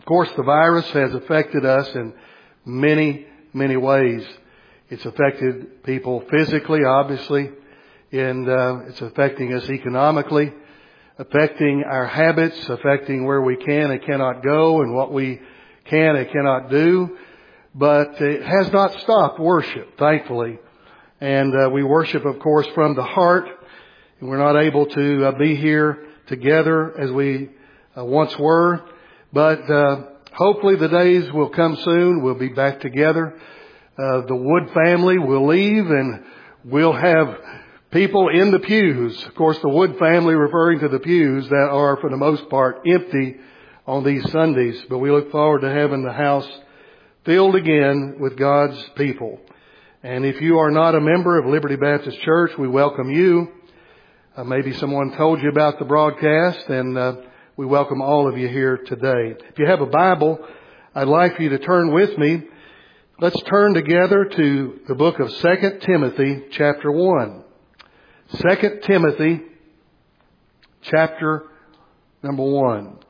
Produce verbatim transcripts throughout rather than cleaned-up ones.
course, the virus has affected us in many, many ways. It's affected people physically, obviously, and uh, it's affecting us economically, affecting our habits, affecting where we can and cannot go and what we can and cannot do. But it has not stopped worship, thankfully. And uh, we worship, of course, from the heart. And we're not able to uh, be here together as we uh, once were. But uh, hopefully the days will come soon. We'll be back together. Uh, the Wood family will leave and we'll have people in the pews. Of course, the Wood family referring to the pews that are, for the most part, empty on these Sundays. But we look forward to having the house filled again with God's people. And if you are not a member of Liberty Baptist Church, we welcome you. Uh, maybe someone told you about the broadcast, and uh, we welcome all of you here today. If you have a Bible, I'd like for you to turn with me. Let's turn together to the book of Second Timothy, chapter one. Second Timothy, chapter number one.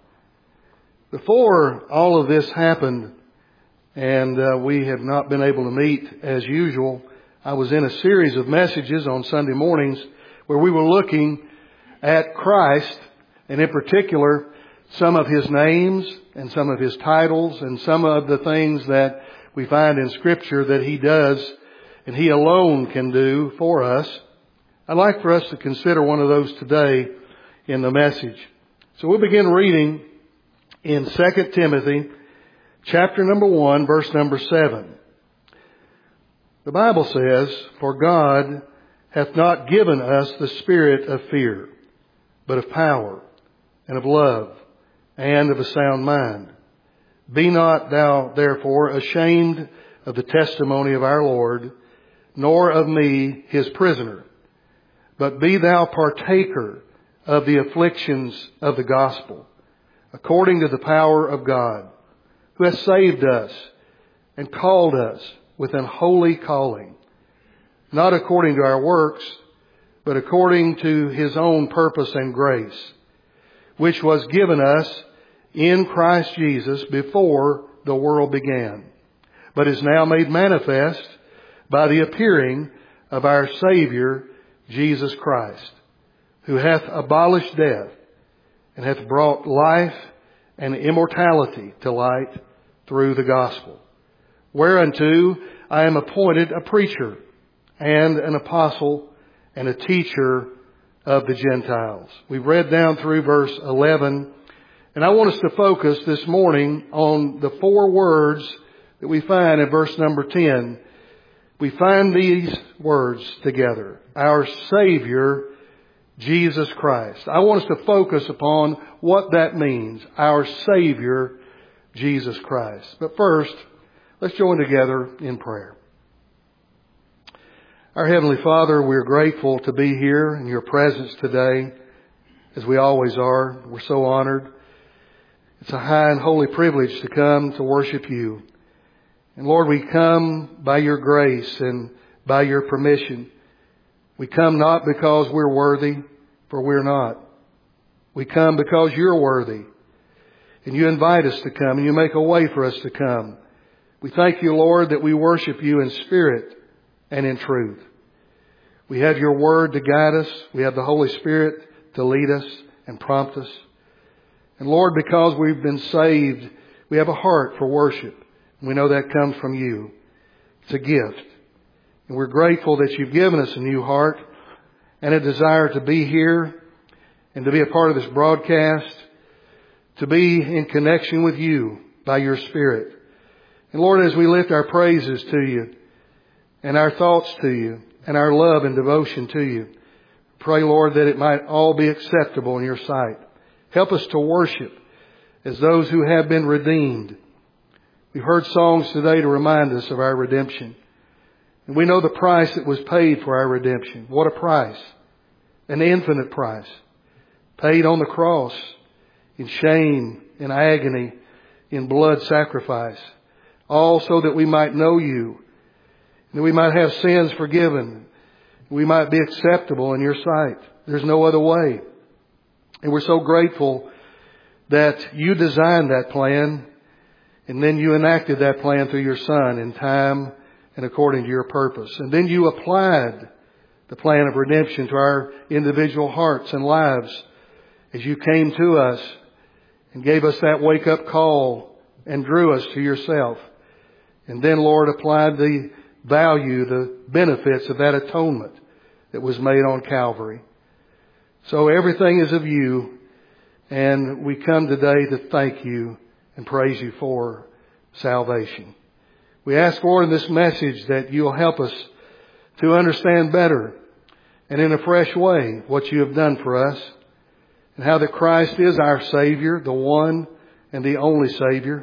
Before all of this happened, and uh, we have not been able to meet as usual, I was in a series of messages on Sunday mornings where we were looking at Christ, and in particular, some of His names and some of His titles and some of the things that we find in Scripture that He does and He alone can do for us. I'd like for us to consider one of those today in the message. So we'll begin reading in Second Timothy chapter number one, verse number seven. The Bible says, "For God hath not given us the spirit of fear, but of power and of love and of a sound mind. Be not thou therefore ashamed of the testimony of our Lord, nor of me his prisoner, but be thou partaker of the afflictions of the gospel, according to the power of God, who has saved us and called us with an holy calling, not according to our works, but according to His own purpose and grace, which was given us in Christ Jesus before the world began, but is now made manifest by the appearing of our Savior, Jesus Christ, who hath abolished death and hath brought life and immortality to light through the gospel, whereunto I am appointed a preacher and an apostle and a teacher of the Gentiles." We've read down through verse eleven, and I want us to focus this morning on the four words that we find in verse number ten. We find these words together: our Savior, Jesus Christ. I want us to focus upon what that means, our Savior, Jesus Christ. But first, let's join together in prayer. Our Heavenly Father, we're grateful to be here in Your presence today, as we always are. We're so honored. It's a high and holy privilege to come to worship You. And Lord, we come by Your grace and by Your permission. We come not because we're worthy, for we're not. We come because You're worthy. And You invite us to come, and You make a way for us to come. We thank You, Lord, that we worship You in spirit and in truth. We have Your Word to guide us. We have the Holy Spirit to lead us and prompt us. And Lord, because we've been saved, we have a heart for worship. We know that comes from You. It's a gift. And we're grateful that You've given us a new heart and a desire to be here and to be a part of this broadcast, to be in connection with You by Your Spirit. And Lord, as we lift our praises to You and our thoughts to You and our love and devotion to You, pray, Lord, that it might all be acceptable in Your sight. Help us to worship as those who have been redeemed. We've heard songs today to remind us of our redemption. And we know the price that was paid for our redemption. What a price. An infinite price. Paid on the cross in shame, in agony, in blood sacrifice. All so that we might know You, that we might have sins forgiven, we might be acceptable in Your sight. There's no other way. And we're so grateful that You designed that plan And then you enacted that plan through your Son in time and according to your purpose. And then you applied the plan of redemption to our individual hearts and lives as you came to us and gave us that wake-up call and drew us to yourself. And then, Lord, applied the value, the benefits of that atonement that was made on Calvary. So everything is of you, and we come today to thank you and praise you for salvation. We ask, Lord, in this message that you'll help us to understand better and in a fresh way what you have done for us and how that Christ is our Savior, the one and the only Savior.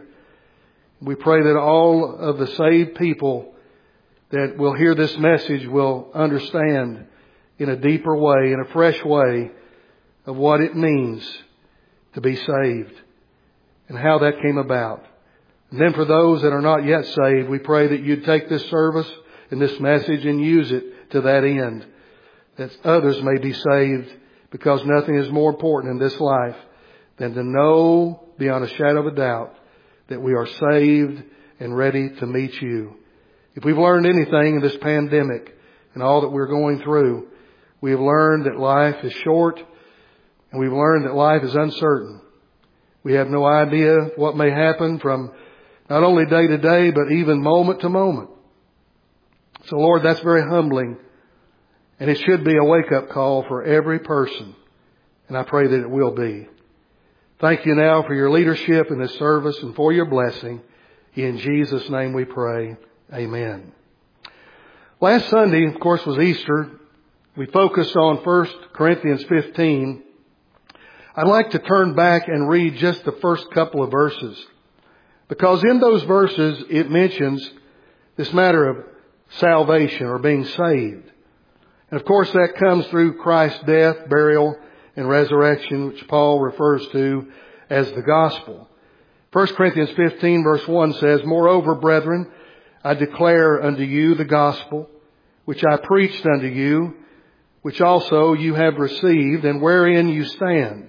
We pray that all of the saved people that will hear this message will understand in a deeper way, in a fresh way, of what it means to be saved and how that came about. And then for those that are not yet saved, we pray that you'd take this service and this message and use it to that end, that others may be saved, because nothing is more important in this life than to know beyond a shadow of a doubt that we are saved and ready to meet you. If we've learned anything in this pandemic and all that we're going through, we have learned that life is short, and we've learned that life is uncertain. We have no idea what may happen from not only day to day, but even moment to moment. So, Lord, that's very humbling, and it should be a wake-up call for every person, and I pray that it will be. Thank you now for your leadership in this service and for your blessing. In Jesus' name we pray. Amen. Last Sunday, of course, was Easter. We focused on First Corinthians fifteen. I'd like to turn back and read just the first couple of verses, because in those verses it mentions this matter of salvation or being saved. And of course that comes through Christ's death, burial, and resurrection, which Paul refers to as the gospel. First Corinthians fifteen verse one says, "Moreover, brethren, I declare unto you the gospel, which I preached unto you, which also you have received, and wherein you stand,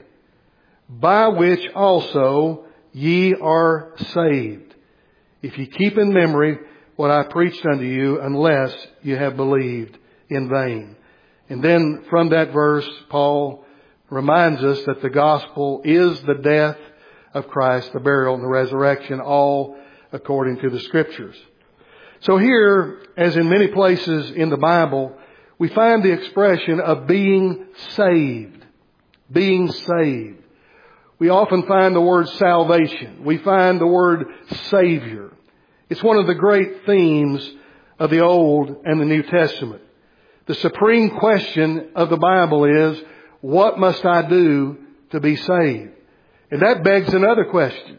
by which also ye are saved, if ye keep in memory what I preached unto you, unless you have believed in vain." And then from that verse, Paul reminds us that the gospel is the death of Christ, the burial and the resurrection, all according to the Scriptures. So here, as in many places in the Bible, we find the expression of being saved. Being saved. We often find the word salvation. We find the word Savior. It's one of the great themes of the Old and the New Testament. The supreme question of the Bible is, what must I do to be saved? And that begs another question.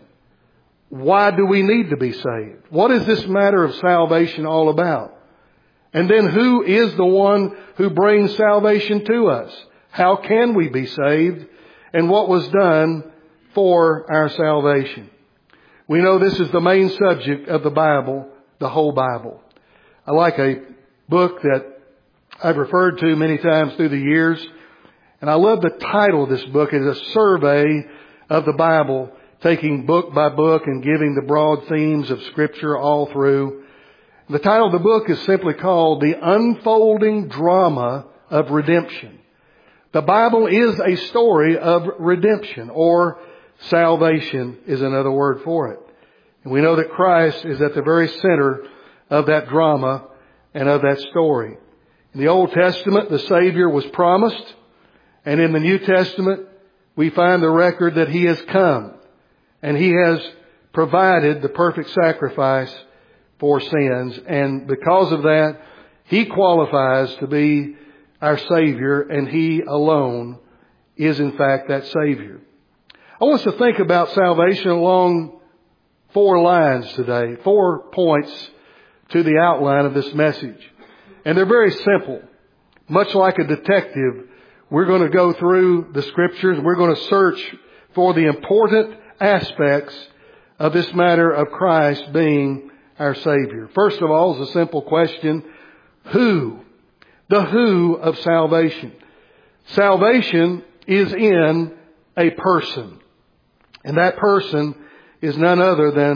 Why do we need to be saved? What is this matter of salvation all about? And then who is the one who brings salvation to us? How can we be saved? And what was done for our salvation? We know this is the main subject of the Bible, the whole Bible. I like a book that I've referred to many times through the years, and I love the title of this book. It's a survey of the Bible, taking book by book and giving the broad themes of Scripture all through. The title of the book is simply called The Unfolding Drama of Redemption. The Bible is a story of redemption, or salvation is another word for it. And we know that Christ is at the very center of that drama and of that story. In the Old Testament, the Savior was promised, and in the New Testament, we find the record that He has come, and He has provided the perfect sacrifice for sins. And because of that, He qualifies to be our Savior, and He alone is in fact that Savior. I want us to think about salvation along four lines today, four points to the outline of this message. And they're very simple. Much like a detective, we're going to go through the Scriptures. We're going to search for the important aspects of this matter of Christ being our Savior. First of all is a simple question: who? The who of salvation. Salvation is in a person. And that person is none other than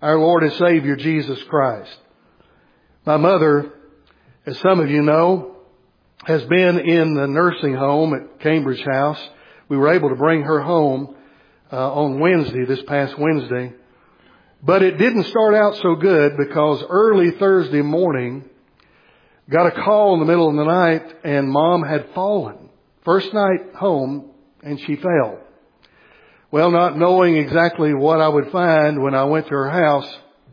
our Lord and Savior, Jesus Christ. My mother, as some of you know, has been in the nursing home at Cambridge House. We were able to bring her home uh, on Wednesday, this past Wednesday. But it didn't start out so good because early Thursday morning, got a call in the middle of the night and Mom had fallen. First night home and she fell. Well, not knowing exactly what I would find when I went to her house,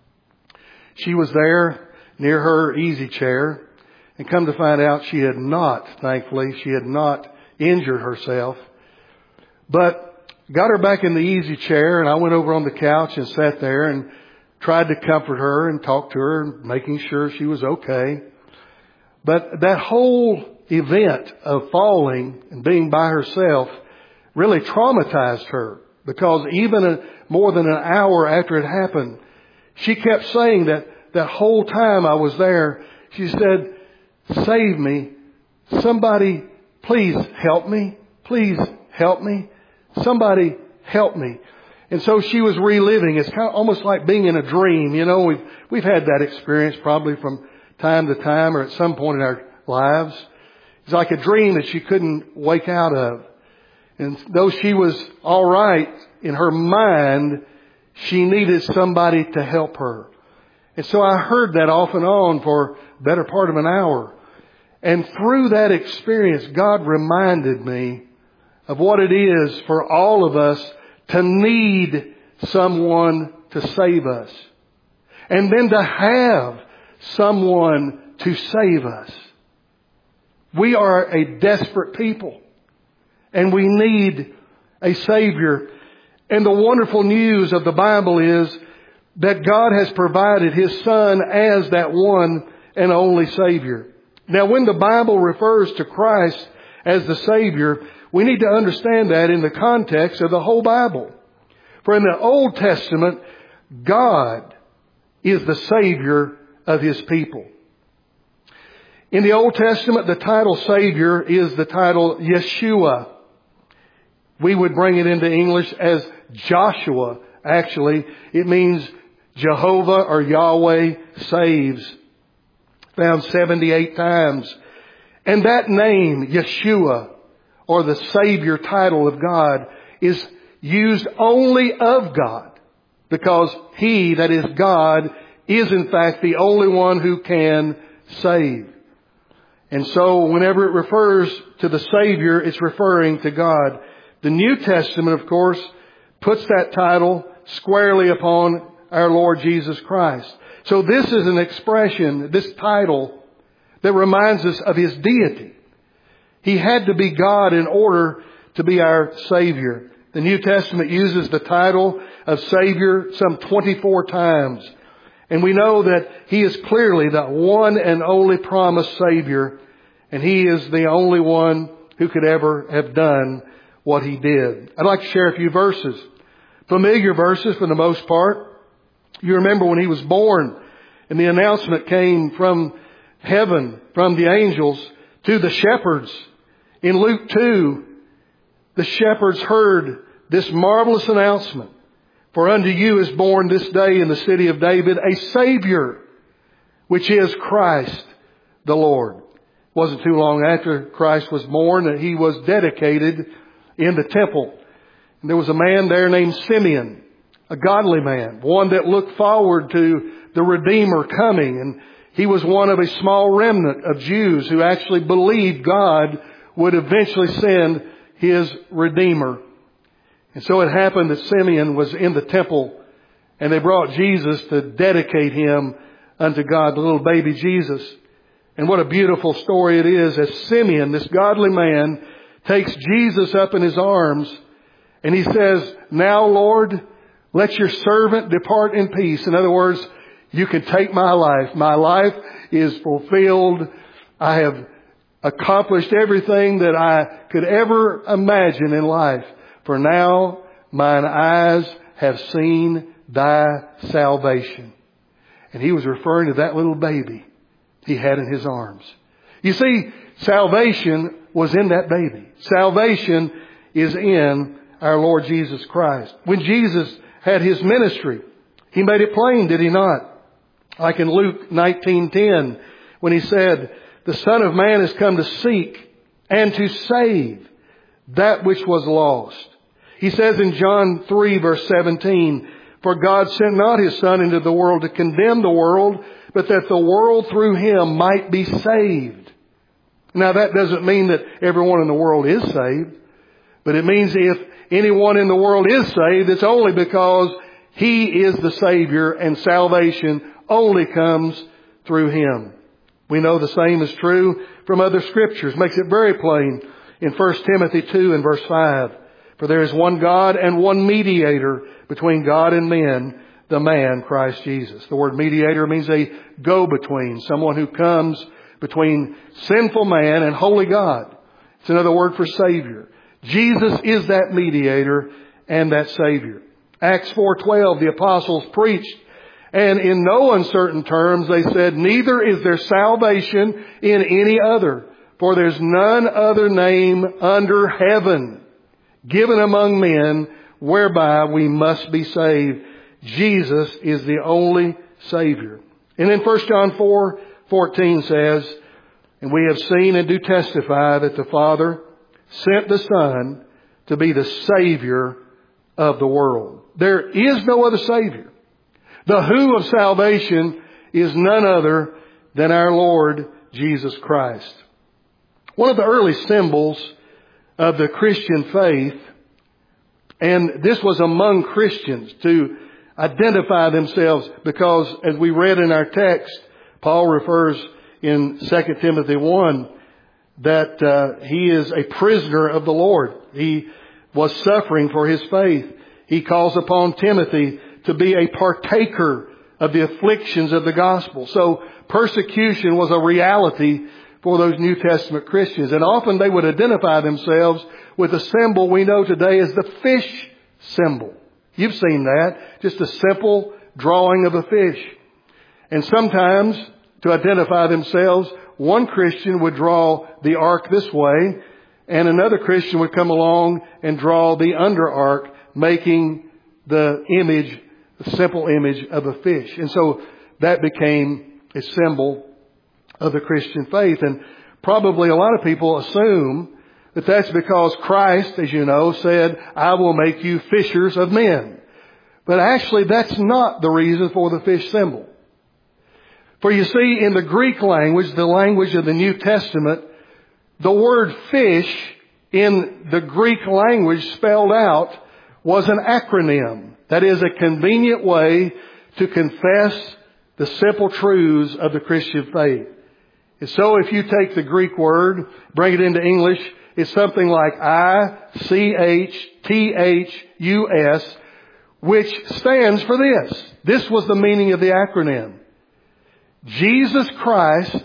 she was there near her easy chair, and come to find out she had not, thankfully, she had not injured herself. But got her back in the easy chair, and I went over on the couch and sat there and tried to comfort her and talk to her, making sure she was okay. But that whole event of falling and being by herself really traumatized her, because even a, more than an hour after it happened, she kept saying that that whole time I was there, she said, "Save me. Somebody, please help me. Please help me. Somebody help me." And so she was reliving. It's kind of almost like being in a dream. You know, we've, we've had that experience probably from time to time or at some point in our lives. It's like a dream that she couldn't wake out of. And though she was all right in her mind, she needed somebody to help her. And so I heard that off and on for the better part of an hour. And through that experience, God reminded me of what it is for all of us to need someone to save us. And then to have someone to save us. We are a desperate people. And we need a Savior. And the wonderful news of the Bible is that God has provided His Son as that one and only Savior. Now, when the Bible refers to Christ as the Savior, we need to understand that in the context of the whole Bible. For in the Old Testament, God is the Savior of His people. In the Old Testament, the title Savior is the title Yeshua. We would bring it into English as Joshua. Actually, it means Jehovah or Yahweh saves. Found seventy-eight times. And that name, Yeshua, or the Savior title of God, is used only of God. Because He, that is God, is in fact the only one who can save. And so whenever it refers to the Savior, it's referring to God. The New Testament, of course, puts that title squarely upon our Lord Jesus Christ. So this is an expression, this title, that reminds us of His deity. He had to be God in order to be our Savior. The New Testament uses the title of Savior some twenty-four times. And we know that He is clearly the one and only promised Savior. And He is the only one who could ever have done what He did. I'd like to share a few verses. Familiar verses for the most part. You remember when He was born and the announcement came from heaven, from the angels to the shepherds. In Luke two, the shepherds heard this marvelous announcement. For unto you is born this day in the city of David a Savior, which is Christ the Lord. It wasn't too long after Christ was born that He was dedicated in the temple. And there was a man there named Simeon, a godly man, one that looked forward to the Redeemer coming. And he was one of a small remnant of Jews who actually believed God would eventually send His Redeemer. And so it happened that Simeon was in the temple and they brought Jesus to dedicate Him unto God, the little baby Jesus. And what a beautiful story it is as Simeon, this godly man, takes Jesus up in his arms and he says, "Now, Lord, let your servant depart in peace." In other words, you can take my life. My life is fulfilled. I have accomplished everything that I could ever imagine in life. For now, mine eyes have seen thy salvation. And He was referring to that little baby He had in His arms. You see, salvation was in that baby. Salvation is in our Lord Jesus Christ. When Jesus had His ministry, He made it plain, did He not? Like in Luke nineteen ten, when He said, the Son of Man has come to seek and to save that which was lost. He says in John three verse seventeen, for God sent not His Son into the world to condemn the world, but that the world through Him might be saved. Now that doesn't mean that everyone in the world is saved, but it means if anyone in the world is saved, it's only because He is the Savior and salvation only comes through Him. We know the same is true from other scriptures. Makes it very plain in First Timothy two and verse five. For there is one God and one mediator between God and men, the man Christ Jesus. The word mediator means a go-between, someone who comes between sinful man and holy God. It's another word for Savior. Jesus is that mediator and that Savior. Acts four twelve, the apostles preached, and in no uncertain terms they said, neither is there salvation in any other, for there's none other name under heaven given among men whereby we must be saved. Jesus is the only Savior. And then First John four fourteen says, and we have seen and do testify that the Father sent the Son to be the Savior of the world. There is no other Savior. The who of salvation is none other than our Lord Jesus Christ. One of the early symbols of the Christian faith, and this was among Christians to identify themselves, because as we read in our text, Paul refers in Second Timothy one that uh, he is a prisoner of the Lord. He was suffering for his faith. He calls upon Timothy to be a partaker of the afflictions of the gospel. So persecution was a reality for those New Testament Christians. And often they would identify themselves with a symbol we know today as the fish symbol. You've seen that. Just a simple drawing of a fish. And sometimes, to identify themselves, one Christian would draw the ark this way, and another Christian would come along and draw the under ark, making the image, the simple image of a fish. And so that became a symbol of the Christian faith. And probably a lot of people assume that that's because Christ, as you know, said, I will make you fishers of men. But actually that's not the reason for the fish symbol. For you see, in the Greek language, the language of the New Testament, the word fish in the Greek language spelled out was an acronym. That is a convenient way to confess the simple truths of the Christian faith. And so if you take the Greek word, bring it into English, it's something like I C H T H U S, which stands for this. This was the meaning of the acronym. Jesus Christ,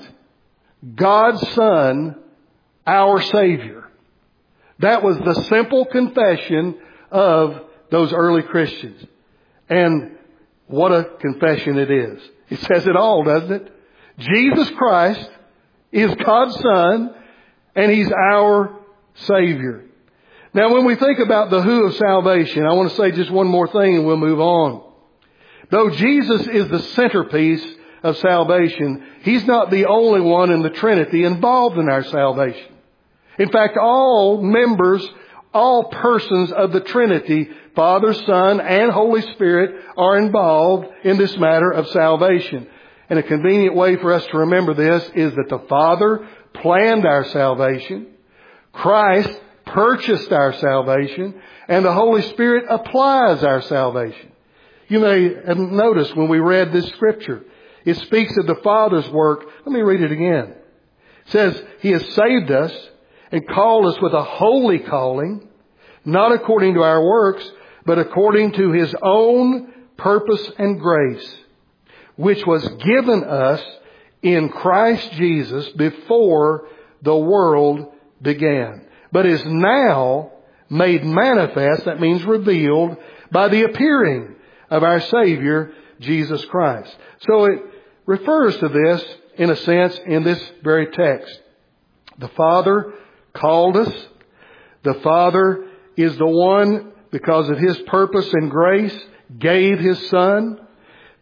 God's Son, our Savior. That was the simple confession of those early Christians. And what a confession it is. It says it all, doesn't it? Jesus Christ is God's Son, and He's our Savior. Now, when we think about the who of salvation, I want to say just one more thing and we'll move on. Though Jesus is the centerpiece of salvation, He's not the only one in the Trinity involved in our salvation. In fact, all members, all persons of the Trinity, Father, Son, and Holy Spirit, are involved in this matter of salvation. And a convenient way for us to remember this is that the Father planned our salvation, Christ purchased our salvation, and the Holy Spirit applies our salvation. You may have noticed when we read this scripture, it speaks of the Father's work. Let me read it again. It says, He has saved us and called us with a holy calling, not according to our works, but according to His own purpose and grace, which was given us in Christ Jesus before the world began, but is now made manifest, that means revealed, by the appearing of our Savior, Jesus Christ. So it refers to this, in a sense, in this very text. The Father called us. The Father is the one, because of His purpose and grace, gave His Son.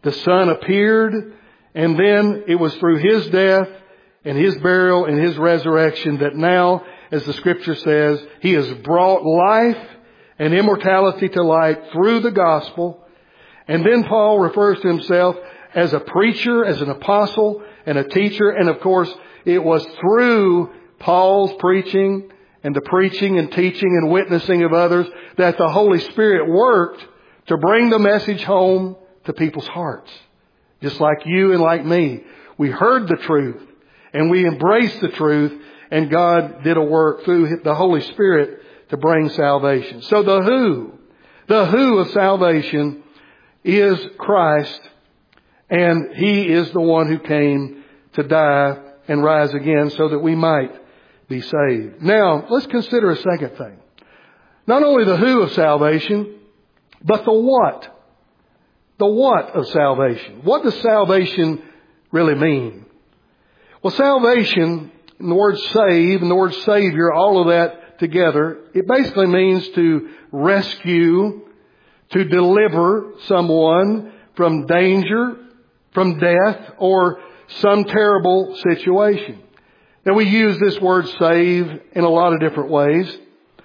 the Son appeared, and then it was through His death and His burial and His resurrection that now, as the Scripture says, He has brought life and immortality to light through the gospel. And then Paul refers to himself as a preacher, as an apostle, and a teacher. And of course, it was through Paul's preaching and the preaching and teaching and witnessing of others that the Holy Spirit worked to bring the message home to people's hearts. Just like you and like me. We heard the truth and we embraced the truth, and God did a work through the Holy Spirit to bring salvation. So the who, the who of salvation is Christ, and He is the one who came to die and rise again so that we might be saved. Now, let's consider a second thing. Not only the who of salvation, but the what. The what of salvation. What does salvation really mean? Well, salvation, and the word save, and the word Savior, all of that together, it basically means to rescue, to deliver someone from danger, from death, or some terrible situation. Now, we use this word save in a lot of different ways.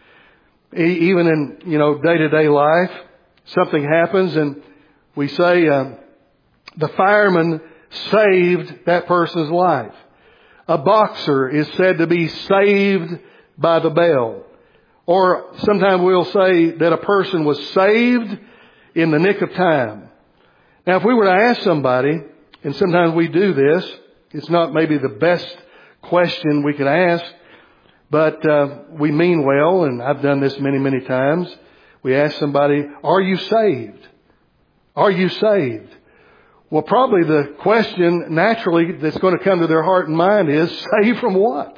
Even in, you know, day-to-day life, something happens and we say, uh, the fireman saved that person's life. A boxer is said to be saved by the bell. Or sometimes we'll say that a person was saved in the nick of time. Now, if we were to ask somebody, and sometimes we do this, it's not maybe the best question we could ask, but uh, we mean well, and I've done this many, many times. We ask somebody, are you saved? Are you saved? Well, probably the question naturally that's going to come to their heart and mind is, saved from what?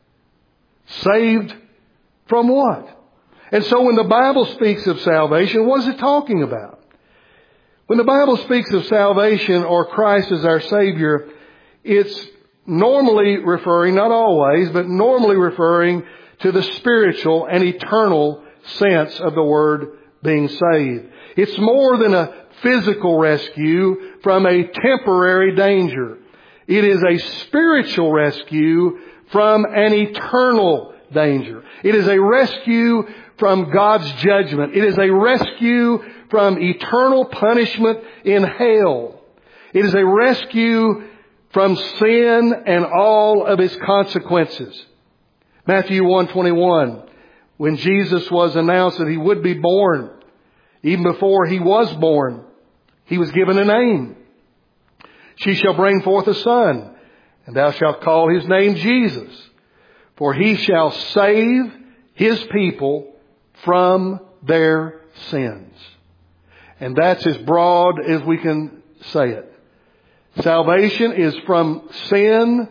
Saved from what? And so when the Bible speaks of salvation, what is it talking about? When the Bible speaks of salvation or Christ as our Savior, it's normally referring, not always, but normally referring to the spiritual and eternal sense of the word being saved. It's more than a physical rescue from a temporary danger. It is a spiritual rescue from an eternal danger. It is a rescue from God's judgment. It is a rescue from eternal punishment in hell. It is a rescue from sin and all of its consequences. Matthew one twenty-one, when Jesus was announced that He would be born, even before He was born, He was given a name. She shall bring forth a son, and thou shalt call His name Jesus, for He shall save His people from their sins. And that's as broad as we can say it. Salvation is from sin,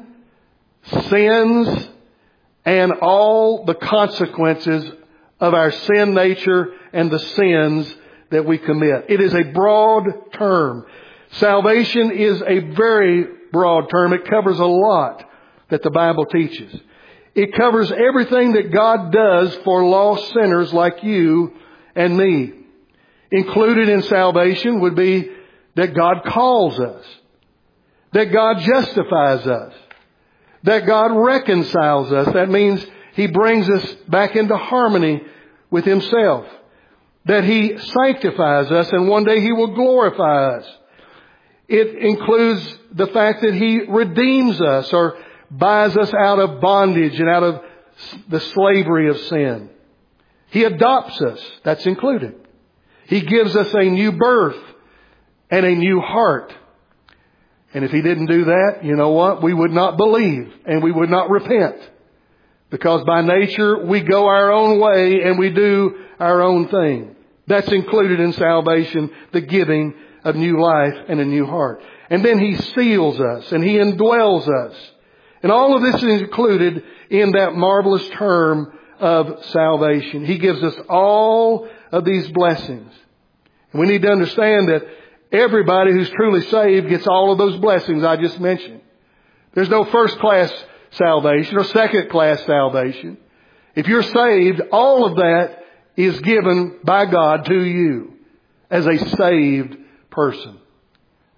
sins, and all the consequences of our sin nature and the sins that we commit. It is a broad term. Salvation is a very broad term. It covers a lot that the Bible teaches. It covers everything that God does for lost sinners like you and me. Included in salvation would be that God calls us, that God justifies us, that God reconciles us. That means He brings us back into harmony with Himself, that He sanctifies us, and one day He will glorify us. It includes the fact that He redeems us or buys us out of bondage and out of the slavery of sin. He adopts us. That's included. He gives us a new birth and a new heart. And if He didn't do that, you know what? We would not believe and we would not repent. Because by nature, we go our own way and we do our own thing. That's included in salvation, the giving of new life and a new heart. And then He seals us and He indwells us. And all of this is included in that marvelous term of salvation. He gives us all of these blessings. And we need to understand that everybody who's truly saved gets all of those blessings I just mentioned. There's no first class salvation or second class salvation. If you're saved, all of that is given by God to you as a saved person.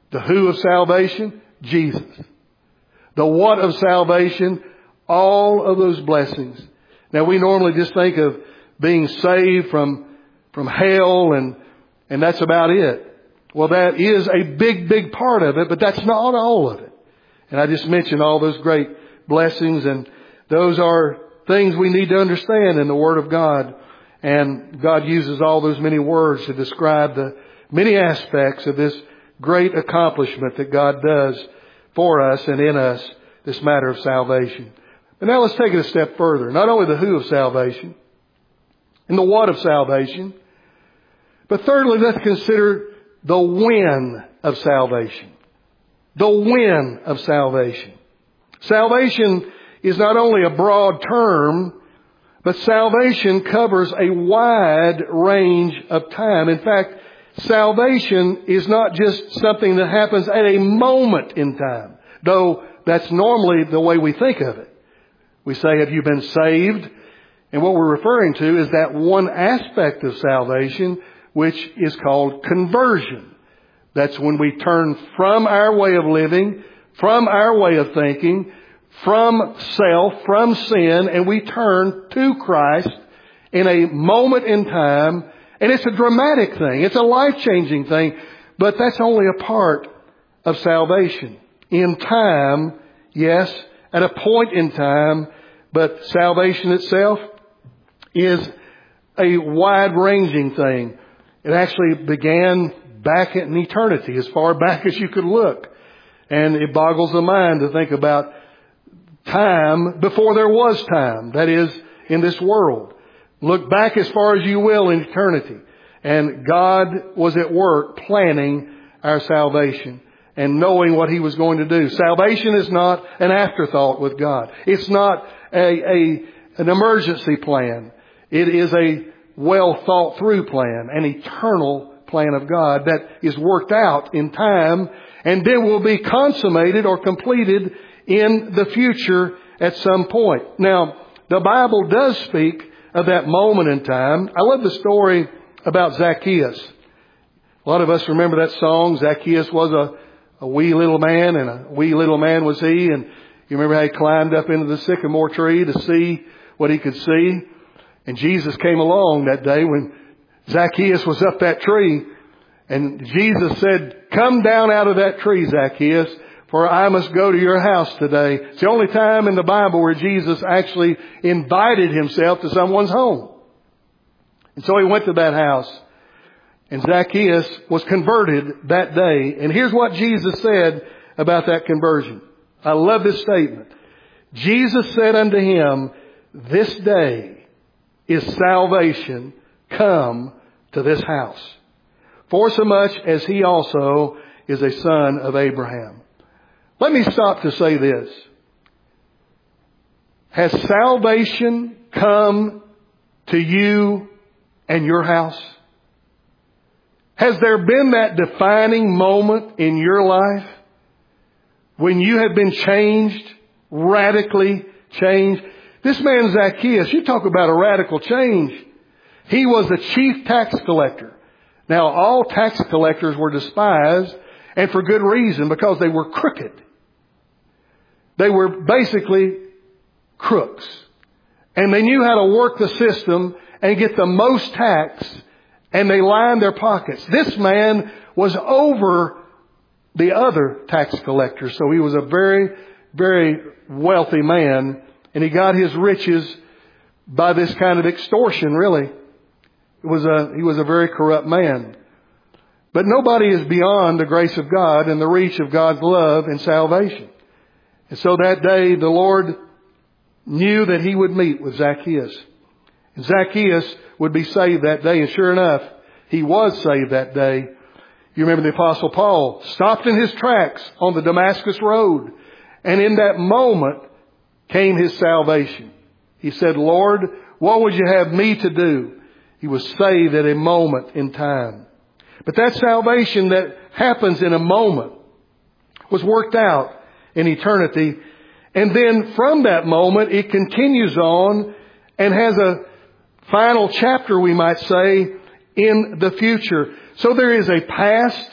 The who of salvation? Jesus. The what of salvation? All of those blessings. Now we normally just think of being saved from, from hell and, and that's about it. Well, that is a big, big part of it, but that's not all of it. And I just mentioned all those great blessings, and those are things we need to understand in the Word of God. And God uses all those many words to describe the many aspects of this great accomplishment that God does for us and in us, this matter of salvation. But now let's take it a step further. Not only the who of salvation and the what of salvation, but thirdly, let's consider the when of salvation. The when of salvation. Salvation is not only a broad term, but salvation covers a wide range of time. In fact, salvation is not just something that happens at a moment in time, though that's normally the way we think of it. We say, have you been saved? And what we're referring to is that one aspect of salvation, which is called conversion. That's when we turn from our way of living, from our way of thinking, from self, from sin, and we turn to Christ in a moment in time. And it's a dramatic thing. It's a life-changing thing. But that's only a part of salvation. In time, yes, at a point in time, but salvation itself is a wide-ranging thing. It actually began back in eternity, as far back as you could look. And it boggles the mind to think about time before there was time. That is, in this world. Look back as far as you will in eternity. And God was at work planning our salvation and knowing what He was going to do. Salvation is not an afterthought with God. It's not a, a an emergency plan. It is a well thought through plan, an eternal plan of God that is worked out in time and then will be consummated or completed in the future at some point. Now, the Bible does speak of that moment in time. I love the story about Zacchaeus. A lot of us remember that song. Zacchaeus was a, a wee little man, and a wee little man was he. And you remember how he climbed up into the sycamore tree to see what he could see. And Jesus came along that day when Zacchaeus was up that tree. And Jesus said, come down out of that tree, Zacchaeus, for I must go to your house today. It's the only time in the Bible where Jesus actually invited Himself to someone's home. And so He went to that house. And Zacchaeus was converted that day. And here's what Jesus said about that conversion. I love this statement. Jesus said unto him, this day is salvation come to this house, forsomuch as he also is a son of Abraham. Let me stop to say this. Has salvation come to you and your house? Has there been that defining moment in your life when you have been changed, radically changed? This man Zacchaeus, you talk about a radical change. He was the chief tax collector. Now, all tax collectors were despised, and for good reason, because they were crooked. They were basically crooks. And they knew how to work the system and get the most tax, and they lined their pockets. This man was over the other tax collectors, so he was a very, very wealthy man, and he got his riches by this kind of extortion, really. It was a, he was a very corrupt man. But nobody is beyond the grace of God and the reach of God's love and salvation. And so that day, the Lord knew that He would meet with Zacchaeus. And Zacchaeus would be saved that day. And sure enough, he was saved that day. You remember the Apostle Paul stopped in his tracks on the Damascus Road. And in that moment came his salvation. He said, Lord, what would you have me to do? He was saved at a moment in time. But that salvation that happens in a moment was worked out in eternity. And then from that moment, it continues on and has a final chapter, we might say, in the future. So there is a past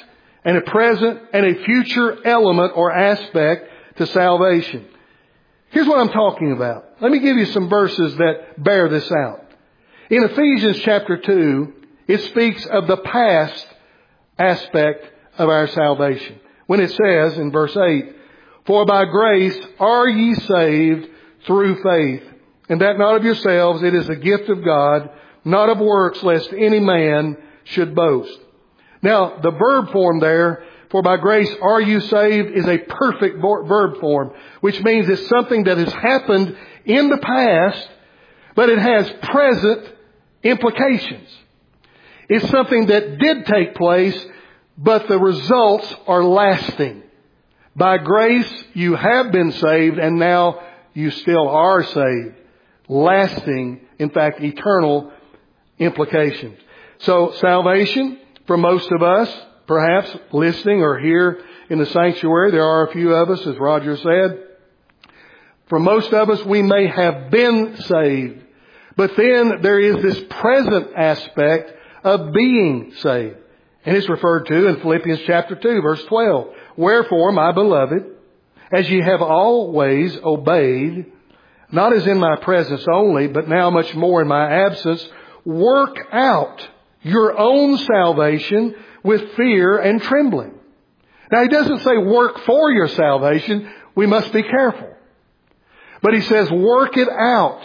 and a present and a future element or aspect to salvation. Here's what I'm talking about. Let me give you some verses that bear this out. In Ephesians chapter two, it speaks of the past aspect of our salvation. When it says in verse eight, "For by grace are ye saved through faith, and that not of yourselves, it is a gift of God, not of works, lest any man should boast." Now, the verb form there, "For by grace are you saved," is a perfect verb form, which means it's something that has happened in the past, but it has present implications. It's something that did take place, but the results are lasting. By grace, you have been saved, and now you still are saved. Lasting, in fact, eternal implications. So, salvation, for most of us, perhaps listening or here in the sanctuary, there are a few of us, as Roger said. For most of us, we may have been saved. But then there is this present aspect of being saved. And it's referred to in Philippians chapter two, verse twelve. "Wherefore, my beloved, as ye have always obeyed, not as in my presence only, but now much more in my absence, work out your own salvation with fear and trembling." Now, he doesn't say work for your salvation. We must be careful. But he says work it out.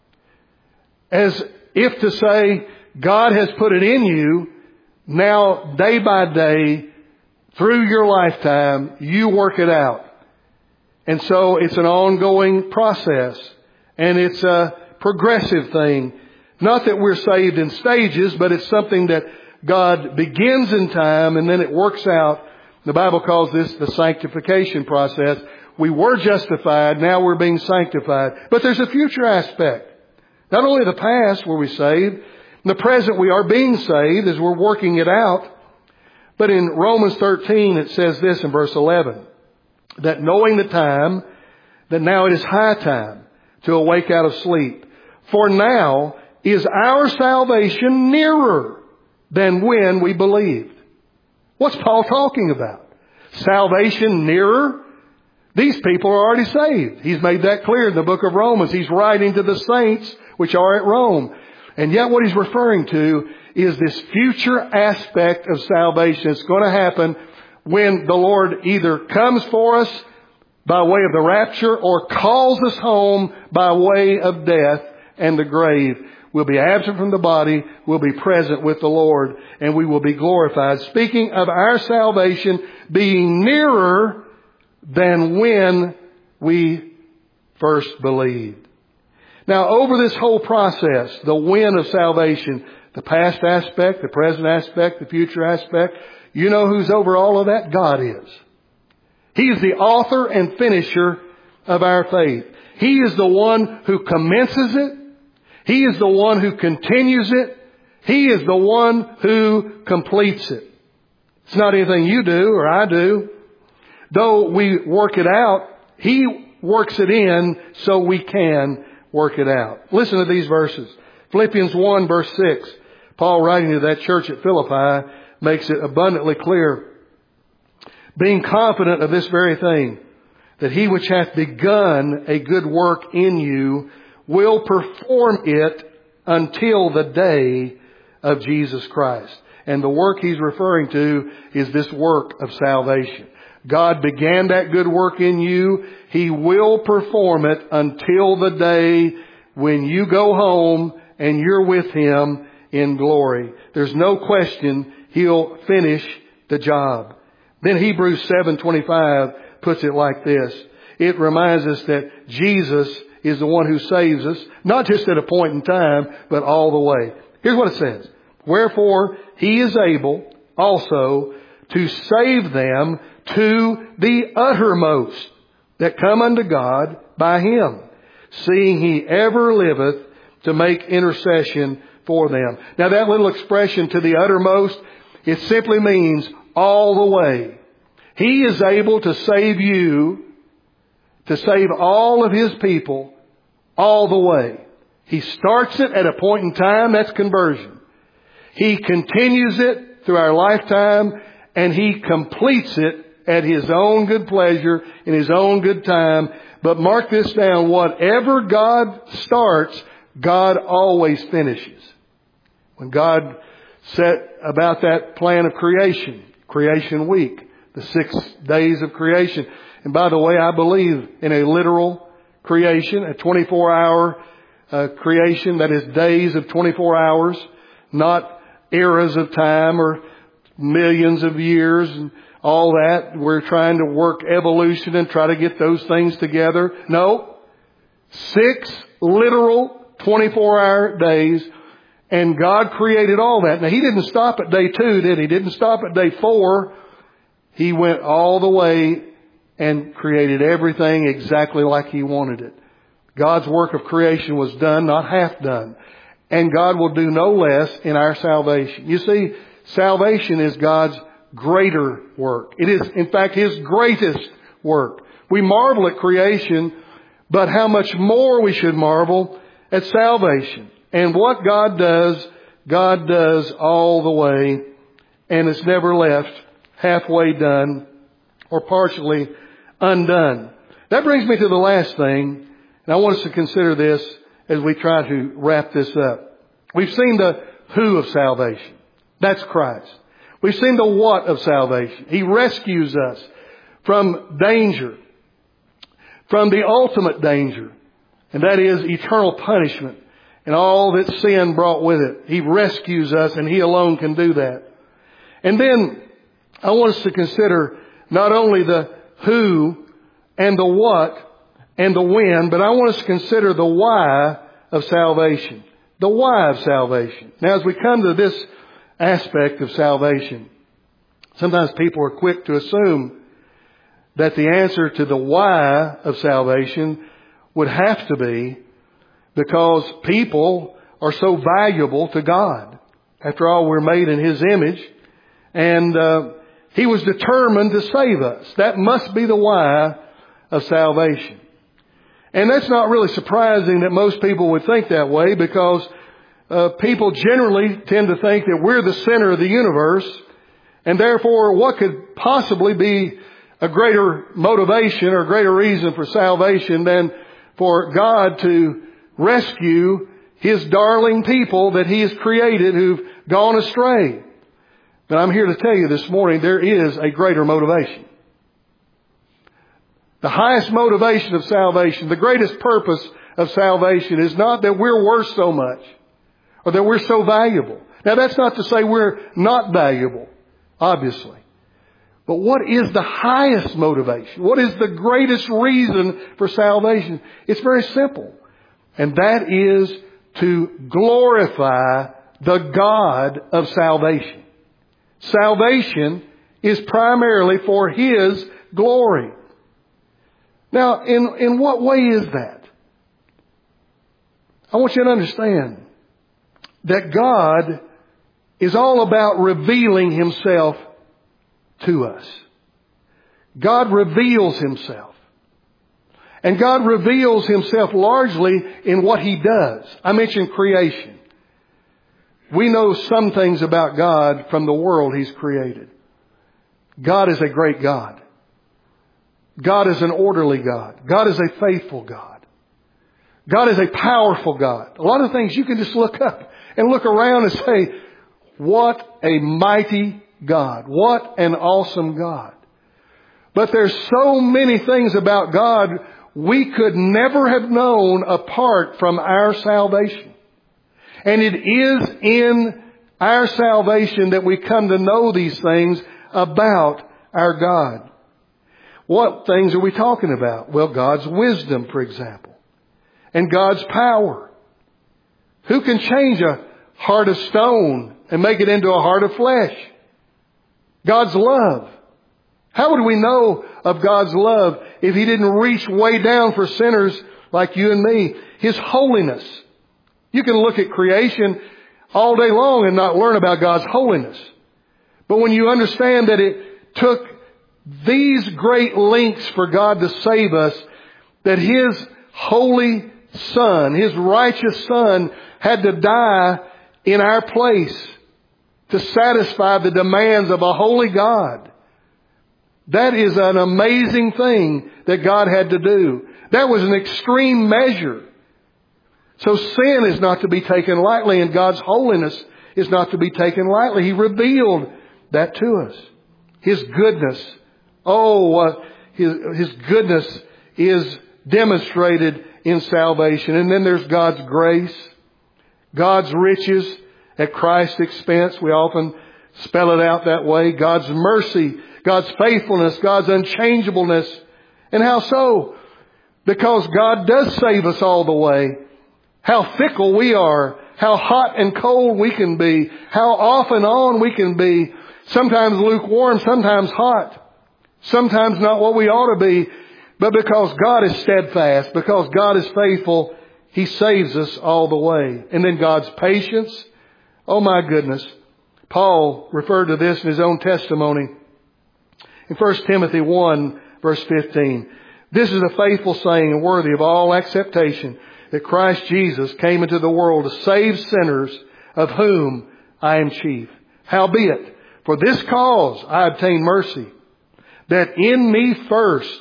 As if to say, God has put it in you. Now, day by day, through your lifetime, you work it out. And so it's an ongoing process. And it's a progressive thing. Not that we're saved in stages, but it's something that God begins in time and then it works out. The Bible calls this the sanctification process. We were justified, now we're being sanctified. But there's a future aspect. Not only the past were we saved, in the present we are being saved as we're working it out. But in Romans thirteen it says this in verse eleven, that knowing the time, that now it is high time to awake out of sleep. For now is our salvation nearer than when we believed. What's Paul talking about? Salvation nearer? These people are already saved. He's made that clear in the book of Romans. He's writing to the saints which are at Rome. And yet what he's referring to is this future aspect of salvation. It's going to happen when the Lord either comes for us by way of the rapture or calls us home by way of death and the grave. We'll be absent from the body. We'll be present with the Lord and we will be glorified. Speaking of our salvation being nearer than when we first believed. Now, over this whole process, the when of salvation, the past aspect, the present aspect, the future aspect, you know who's over all of that? God is. He is the author and finisher of our faith. He is the one who commences it. He is the one who continues it. He is the one who completes it. It's not anything you do or I do. Though we work it out, He works it in so we can work it out. Listen to these verses. Philippians one verse six. Paul, writing to that church at Philippi, makes it abundantly clear. Being confident of this very thing, that He which hath begun a good work in you will perform it until the day of Jesus Christ. And the work he's referring to is this work of salvation. God began that good work in you. He will perform it until the day when you go home and you're with Him in glory. There's no question He'll finish the job. Then Hebrews seven twenty-five puts it like this. It reminds us that Jesus is the one who saves us, not just at a point in time, but all the way. Here's what it says. Wherefore He is able also to save them to the uttermost that come unto God by Him, seeing He ever liveth to make intercession for them. Now that little expression, to the uttermost, it simply means all the way. He is able to save you, to save all of His people, all the way. He starts it at a point in time, that's conversion. He continues it through our lifetime, and He completes it at His own good pleasure, in His own good time. But mark this down, whatever God starts, God always finishes. When God set about that plan of creation, creation week, the six days of creation. And by the way, I believe in a literal creation, a twenty-four hour uh, creation, that is days of twenty-four hours, not eras of time or millions of years and all that. We're trying to work evolution and try to get those things together. No. Six literal twenty-four hour days. And God created all that. Now, He didn't stop at day two, did He? He didn't stop at day four. He went all the way and created everything exactly like He wanted it. God's work of creation was done, not half done. And God will do no less in our salvation. You see, salvation is God's greater work. It is, in fact, His greatest work. We marvel at creation, but how much more we should marvel at salvation. And what God does, God does all the way, and it's never left halfway done or partially undone. That brings me to the last thing, and I want us to consider this as we try to wrap this up. We've seen the who of salvation. That's Christ. We've seen the what of salvation. He rescues us from danger, from the ultimate danger, and that is eternal punishment and all that sin brought with it. He rescues us, and He alone can do that. And then I want us to consider not only the who and the what and the when, but I want us to consider the why of salvation. The why of salvation. Now, as we come to this aspect of salvation, sometimes people are quick to assume that the answer to the why of salvation would have to be because people are so valuable to God. After all, we're made in His image, and uh, He was determined to save us. That must be the why of salvation. And that's not really surprising that most people would think that way, because uh, people generally tend to think that we're the center of the universe, and therefore what could possibly be a greater motivation or greater reason for salvation than for God to rescue His darling people that He has created who've gone astray. But I'm here to tell you this morning, there is a greater motivation. The highest motivation of salvation, the greatest purpose of salvation is not that we're worth so much or that we're so valuable. Now, that's not to say we're not valuable, obviously. But what is the highest motivation? What is the greatest reason for salvation? It's very simple. And that is to glorify the God of salvation. Salvation is primarily for His glory. Now, in, in what way is that? I want you to understand that God is all about revealing Himself to us. God reveals Himself. And God reveals Himself largely in what He does. I mentioned creation. We know some things about God from the world He's created. God is a great God. God is an orderly God. God is a faithful God. God is a powerful God. A lot of things you can just look up and look around and say, what a mighty God. What an awesome God. But there's so many things about God we could never have known apart from our salvation. And it is in our salvation that we come to know these things about our God. What things are we talking about? Well, God's wisdom, for example, and God's power. Who can change a heart of stone and make it into a heart of flesh? God's love. How would we know of God's love if He didn't reach way down for sinners like you and me? His holiness. You can look at creation all day long and not learn about God's holiness. But when you understand that it took these great lengths for God to save us, that His holy Son, His righteous Son, had to die in our place to satisfy the demands of a holy God. That is an amazing thing that God had to do. That was an extreme measure. So sin is not to be taken lightly, and God's holiness is not to be taken lightly. He revealed that to us. His goodness. Oh, uh, his, his goodness is demonstrated in salvation. And then there's God's grace. God's riches at Christ's expense. We often spell it out that way. God's mercy, God's faithfulness, God's unchangeableness. And how so? Because God does save us all the way. How fickle we are. How hot and cold we can be. How off and on we can be. Sometimes lukewarm, sometimes hot. Sometimes not what we ought to be. But because God is steadfast, because God is faithful, He saves us all the way. And then God's patience. Oh my goodness. Paul referred to this in his own testimony. In First Timothy one, verse fifteen. This is a faithful saying and worthy of all acceptation, that Christ Jesus came into the world to save sinners, of whom I am chief. Howbeit, for this cause I obtained mercy, that in me first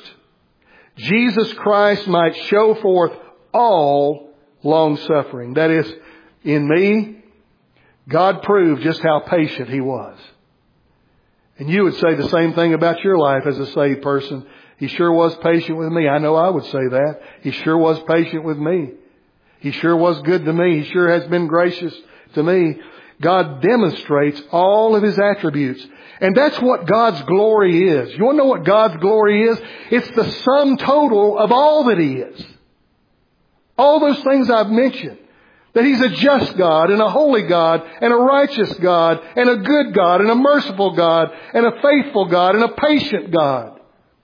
Jesus Christ might show forth all long suffering. That is, in me, God proved just how patient He was. And you would say the same thing about your life as a saved person. He sure was patient with me. I know I would say that. He sure was patient with me. He sure was good to me. He sure has been gracious to me. God demonstrates all of His attributes. And that's what God's glory is. You want to know what God's glory is? It's the sum total of all that He is. All those things I've mentioned. That He's a just God and a holy God and a righteous God and a good God and a merciful God and a faithful God and a patient God.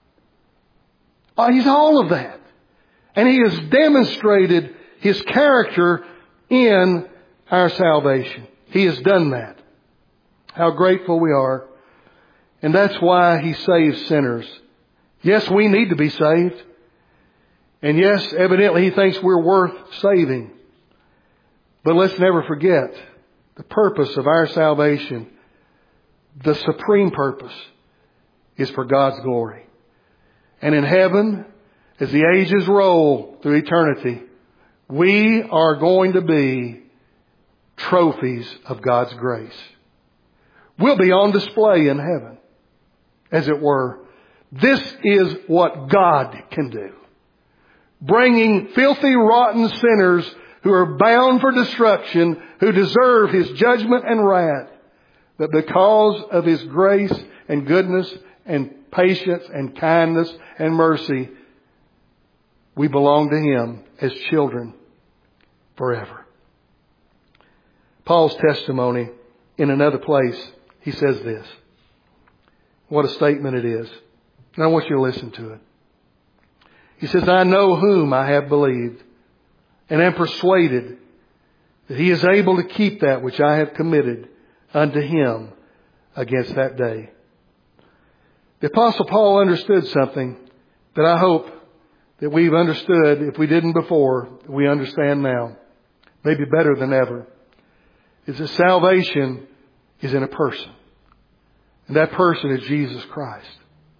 Oh, He's all of that. And He has demonstrated His character in our salvation. He has done that. How grateful we are. And that's why He saves sinners. Yes, we need to be saved. And yes, evidently He thinks we're worth saving. But let's never forget the purpose of our salvation. The supreme purpose is for God's glory. And in heaven, as the ages roll through eternity, we are going to be trophies of God's grace. We'll be on display in heaven, as it were. This is what God can do. Bringing filthy, rotten sinners who are bound for destruction, who deserve His judgment and wrath. But because of His grace and goodness and patience and kindness and mercy, we belong to Him as children forever. Paul's testimony in another place, he says this. What a statement it is. And I want you to listen to it. He says, I know whom I have believed, and am persuaded that He is able to keep that which I have committed unto Him against that day. The Apostle Paul understood something that I hope that we've understood, if we didn't before, we understand now, maybe better than ever, is that salvation is in a person. And that person is Jesus Christ.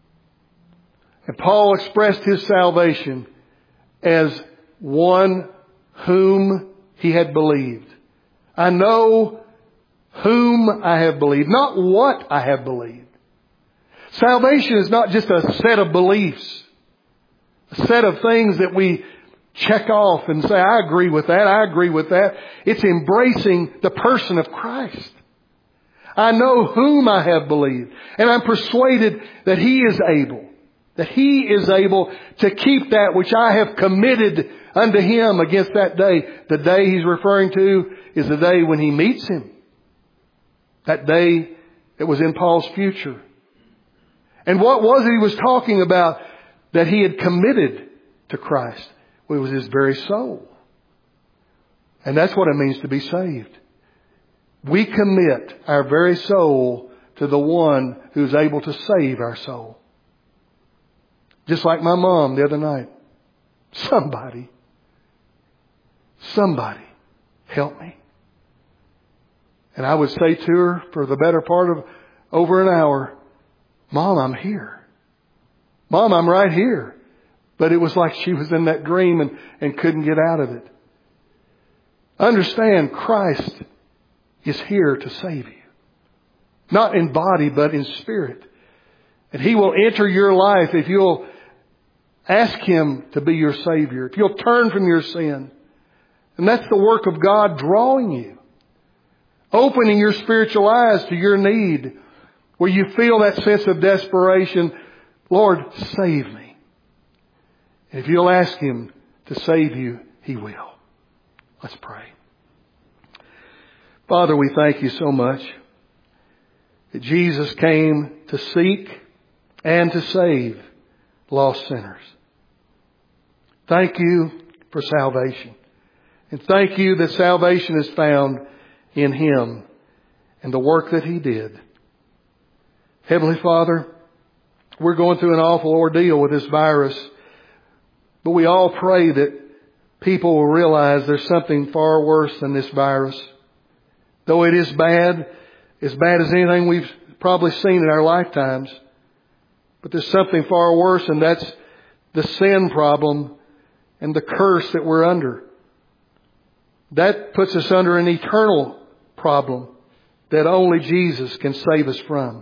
And Paul expressed his salvation as one whom he had believed. I know whom I have believed, not what I have believed. Salvation is not just a set of beliefs, a set of things that we check off and say, I agree with that, I agree with that. It's embracing the person of Christ. I know whom I have believed, and I'm persuaded that He is able, that He is able to keep that which I have committed unto Him against that day. The day he's referring to is the day when he meets Him. That day that was in Paul's future. And what was it he was talking about that he had committed to Christ? Well, it was his very soul. And that's what it means to be saved. We commit our very soul to the one who's able to save our soul. Just like my mom the other night. Somebody, somebody help me. And I would say to her for the better part of over an hour, Mom, I'm here. Mom, I'm right here. But it was like she was in that dream and, and couldn't get out of it. Understand, Christ is here to save you. Not in body, but in spirit. And He will enter your life if you'll ask Him to be your Savior. If you'll turn from your sin. And that's the work of God drawing you. Opening your spiritual eyes to your need. Where you feel that sense of desperation. Lord, save me. And if you'll ask Him to save you, He will. Let's pray. Father, we thank You so much that Jesus came to seek and to save lost sinners. Thank You for salvation. And thank You that salvation is found in Him and the work that He did. Heavenly Father, we're going through an awful ordeal with this virus, but we all pray that people will realize there's something far worse than this virus. Though it is bad, as bad as anything we've probably seen in our lifetimes, but there's something far worse, and that's the sin problem and the curse that we're under. That puts us under an eternal problem that only Jesus can save us from.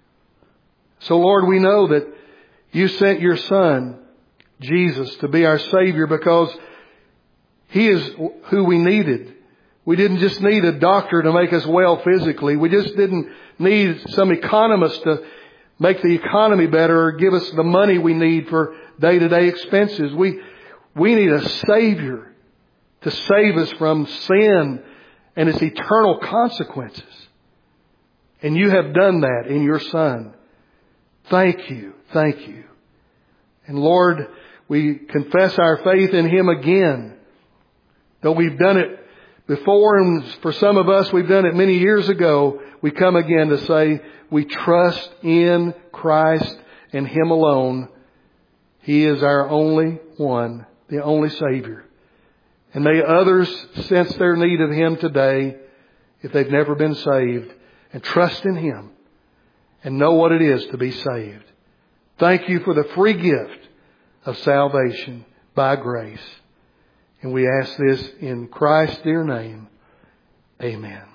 So Lord, we know that You sent Your Son, Jesus, to be our Savior because He is who we needed. We didn't just need a doctor to make us well physically. We just didn't need some economist to make the economy better or give us the money we need for day-to-day expenses. We, we need a Savior to save us from sin and its eternal consequences. And You have done that in Your Son. Thank You. Thank You. And Lord, we confess our faith in Him again. Though we've done it before, and for some of us we've done it many years ago, we come again to say we trust in Christ and Him alone. He is our only one, the only Savior. And may others sense their need of Him today, if they've never been saved, and trust in Him and know what it is to be saved. Thank You for the free gift of salvation by grace. And we ask this in Christ's dear name. Amen.